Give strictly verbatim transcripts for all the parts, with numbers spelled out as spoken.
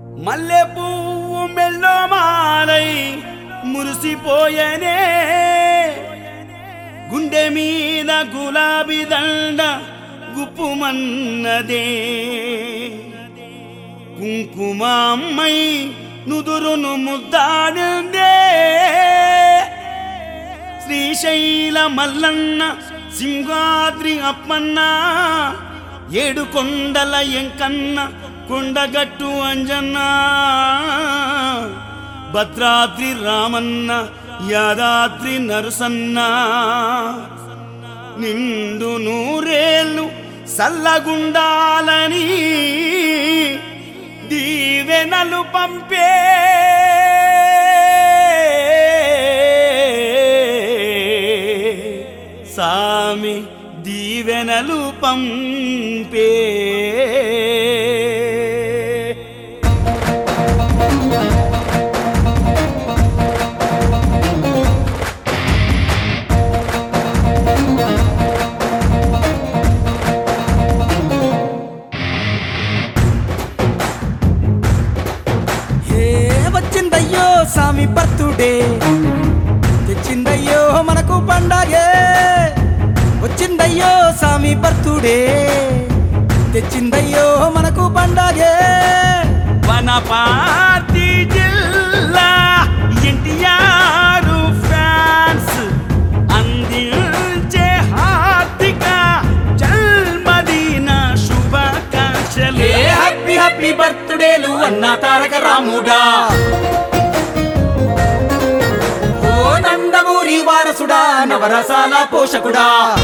మల్లె పువ్వు మెల్లో మాలై మురిసిపోయనే గుండె మీద గులాబీ దండ గుప్పుమన్నదే కుంకుమమ్మై నుదురును ముద్దాడిందే శ్రీశైల మల్లన్న సింహాద్రి అప్పన్న ఏడు కొండల ఎంకన్న కొండగట్టు అంజన్న భద్రాద్రి రామన్న యాదాద్రి నరసన్న నిండు నూరేళ్ళు సల్లగుండాలని దీవెనలు పంపే సామి దీవెనలు పంపే వచ్చిందయ్యో సామి బర్త్డే తెచ్చిందయ్యో మనకు పండగే వచ్చిందయ్యో సామి బర్త్డే తెచ్చిందయ్యో మనకు పండగే వనపర్తి జిల్లా ఎన్టీఆర్ ఫ్యాన్స్ అందించే హార్దిక జన్మదిన శుభాకాంక్షలు. హ్యాపీ హ్యాపీ బర్త్డేలు అన్న తారక రాముడా, ఓ నందమూరి వారసుడా, నవరసాల పోషకుడా.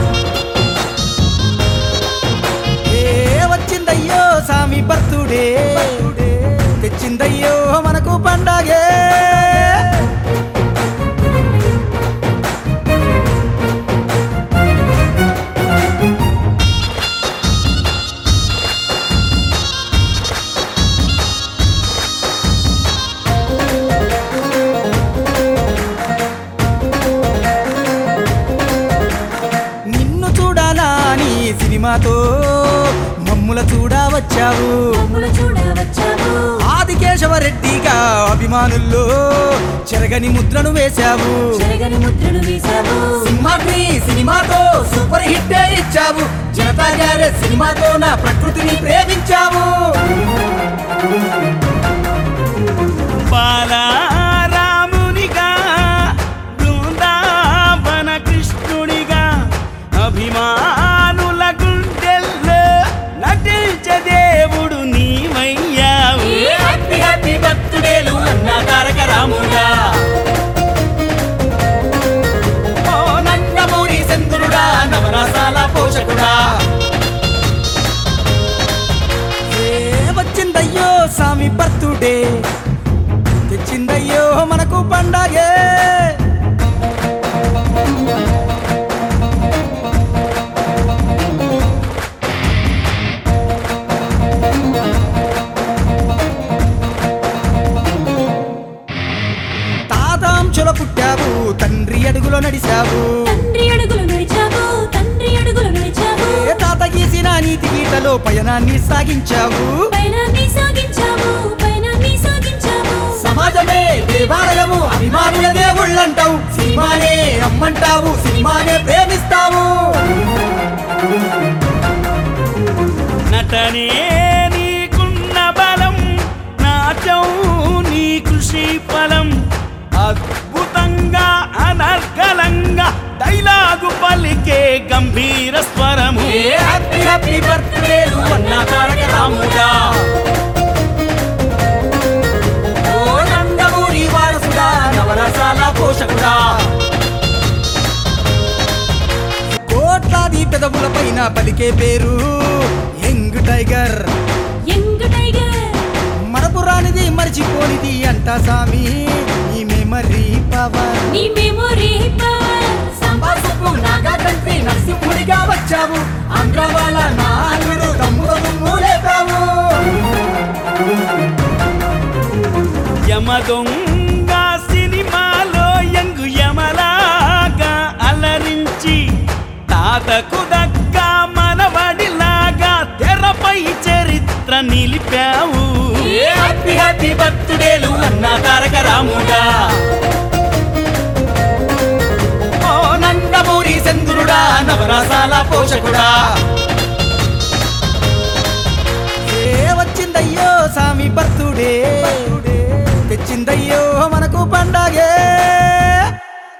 ఏ వచ్చిందయ్యో సామి బర్త్డే తెచ్చిందయ్యో మనకు పండగే సినిమాతో మమ్ముల చూడవచ్చావు ఆదికేశవరెడ్డిగా అభిమానుల్లో చెరగని ముద్రను వేశావు సింహాద్రి సినిమాతో సూపర్ హిట్ ఇచ్చావు జనతా గ్యారేజ్ సినిమాతో నా ప్రకృతిని ప్రేమించావు బాలరామునిగా బృందావన కృష్ణుడిగా అభిమానుల గుండెల్లో నటించే దేవుడు నీవయ్యావు. హ్యాపీ హ్యాపీ బర్త్డేలు అన్న తారక రాముడా, ఓ నందమూరి చంద్రుడా, నవరసాల పోషకుడా. ఏ వచ్చిందయ్యో సామి బర్త్డే తెచ్చిందయ్యో మనకు పండగే తాతాంచుల పుట్టావు తండ్రి అడుగులో నడిచావు ఏ తాత గీసిన నీతి గీతలో పయనాన్ని సాగించావు సమాజమే దేవాలయము అభిమానుల దేవుళ్ళంటావు సినిమానే రమ్మంటావు సినిమానే ప్రేమిస్తావు నటనే నీకున్న బలం నాట్యం నీ కృషి ఫలం అద్భుతంగా అనర్గళంగా డైలాగు పలికే గంభీర స్వరము. హ్యాపీ హ్యాపీ బర్త్డేలు అన్న తారక రాముడా, ఓ నందమూరి వారసుడా, నవరసాల పోషకుడా. కోట్లాది పెదవుల పైన పలికే పేరు యంగ్ టైగర్ మరపురానిది మర్చిపోనిది అంట సామి నీ మెమరీ పవర్ నరసింహుడిగా వచ్చావు ఆంధ్ర వాళ్ళ నాలుడు తమ్ముడు లేపావు యమదొంగ సినిమాలో యంగు యమలాగా అలరించి తాతకు దగ్గ మనవడిలాగా తెరపై చరిత్ర నిలిపావు. హ్యాపీ హ్యాపీ మసాలా పోషకుడా ఏ వచ్చిందయ్యో సామి బర్తుడే తెచ్చిందయ్యో మనకు పండగే